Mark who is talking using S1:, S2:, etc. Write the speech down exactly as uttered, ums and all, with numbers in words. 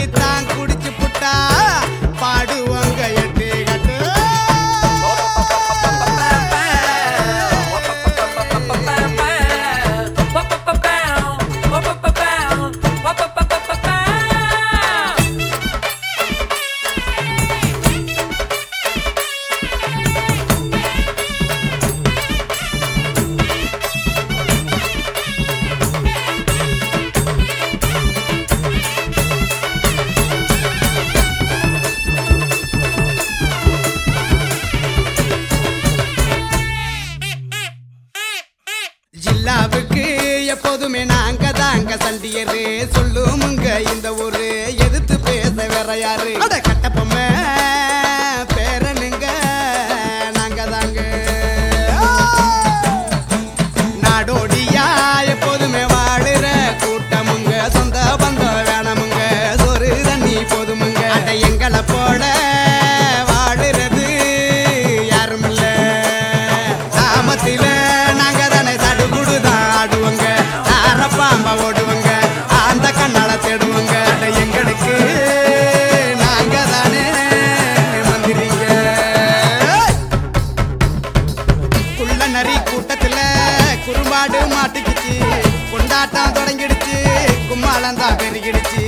S1: தான் குடிச்சு புட்டா பாடுவாங்க எட்டு கட்டு ஜில்லாவுக்கு எப்போதுமே நாங்க தாங்க சண்டியரு சொல்லுமுங்க இந்த ஊரு எதிர்த்து பேச வேற யாரு அட கட்டப்பொம்மை பேரனுங்க நாங்க தாங்க நாடோடியா எப்போதுமே வாழுற கூட்டமுங்க சொந்த பந்தம் வேணமுங்க சொரு தண்ணி போதுமுங்க அட எங்களை போல வாழுறது யாரும் இல்ல சாமத்தில பாம்பா ஓடுவாங்க அந்த கண்ணால தேடுவாங்க எங்களுக்கு நாங்க தானே மந்திரிங்க குள்ள நரி கூட்டத்துல குறும்பாடு மாட்டிக்கிச்சு கொண்டாட்டம் தொடங்கிடுச்சு கும்மாளம் தான் பெருகிடுச்சு